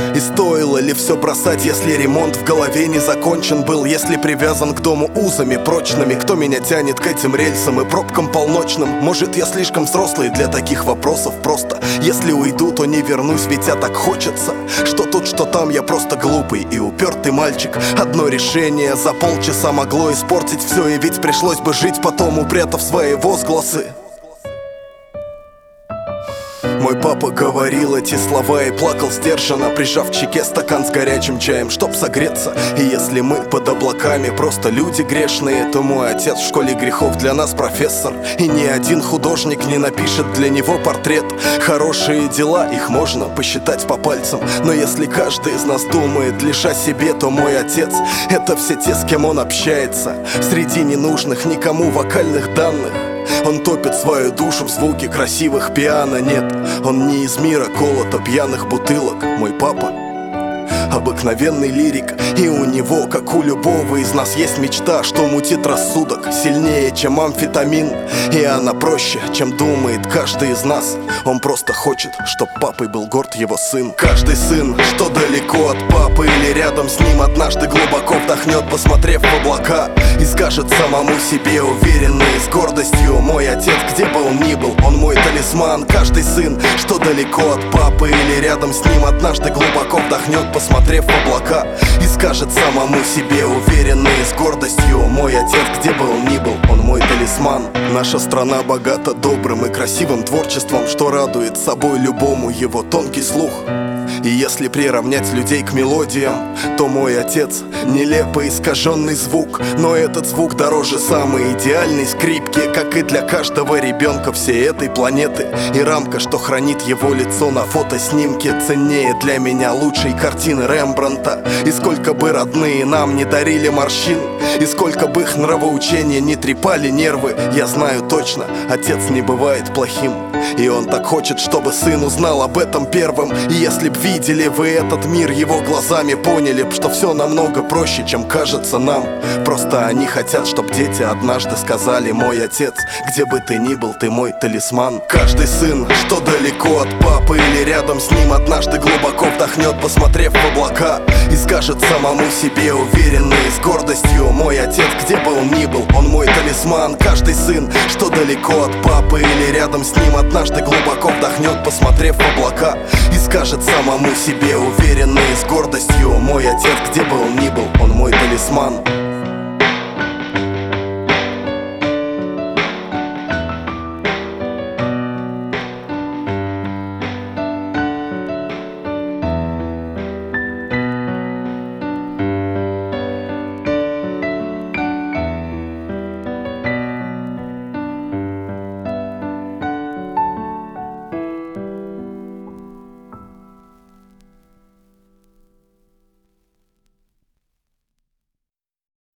И стоило ли все бросать, если ремонт в голове не закончен был? Если привязан к дому узами прочными? Кто меня тянет к этим рельсам и пробкам полночным? Может, я слишком взрослый для таких вопросов? Просто если уйду, то не вернусь, ведь так хочется. Что тут, что там, я просто глупый и упертый мальчик. Одно решение за полчаса могло испортить все, и ведь пришлось бы жить потом, упрятав свои возгласы. Мой папа говорил эти слова и плакал сдержанно, прижав к щеке стакан с горячим чаем, чтоб согреться. И если мы под облаками просто люди грешные, то мой отец в школе грехов для нас профессор. И ни один художник не напишет для него портрет. Хорошие дела, их можно посчитать по пальцам, но если каждый из нас думает лишь о себе, то мой отец — это все те, с кем он общается. Среди ненужных никому вокальных данных он топит свою душу в звуке красивых пиано. Нет, он не из мира колота пьяных бутылок. Мой папа обыкновенный лирик, и у него, как у любого из нас, есть мечта, что мутит рассудок сильнее, чем амфетамин. И она проще, чем думает каждый из нас. Он просто хочет, чтоб папой был горд его сын. Каждый сын, что далеко от папы или рядом с ним, однажды глубоко вдохнет, посмотрев в облака, и скажет самому себе уверенно и с гордостью: мой отец, где бы он ни был, он мой талисман. Каждый сын, что далеко от папы или рядом с ним, однажды глубоко вдохнет, посмотрев в облака, и скажет самому себе уверенно и с гордостью: мой отец, где бы он ни был, он мой талисман. Наша страна богата добрым и красивым творчеством, что радует собой любому его тонкий слух. И если приравнять людей к мелодиям, то мой отец — нелепо искаженный звук. Но этот звук дороже самой идеальной скрипки, как и для каждого ребенка всей этой планеты. И рамка, что хранит его лицо на фотоснимке, ценнее для меня лучшей картины Рембрандта. И сколько бы родные нам не дарили морщин, и сколько бы их нравоучения не трепали нервы, я знаю точно, отец не бывает плохим. И он так хочет, чтобы сын узнал об этом первым. И если б видели вы этот мир его глазами, поняли б, что все намного проще, чем кажется нам. Просто они хотят, чтоб дети однажды сказали: мой отец, где бы ты ни был, ты мой талисман. Каждый сын, что далеко от папы или рядом с ним, однажды глубоко вдохнет, посмотрев в облака, и скажет самому себе уверенно и с гордостью: мой отец, где бы он ни был, он мой талисман. Каждый сын, что далеко от папы или рядом с ним, однажды глубоко вдохнет, посмотрев в облака, и скажет самому себе уверенно и с гордостью: мой отец, где бы он ни был, он мой талисман.